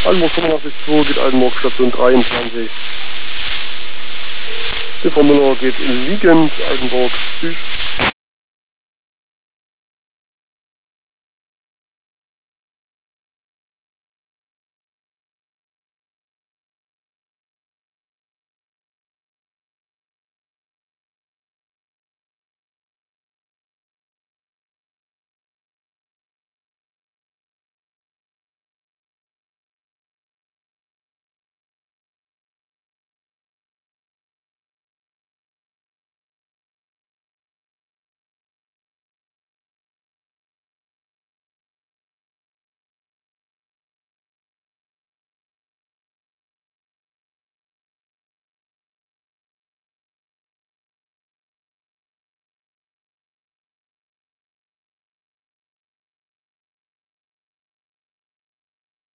Altenburg 85-2 geht Altenburg Station 23. TV Müller geht liegend, Altenburg Süd.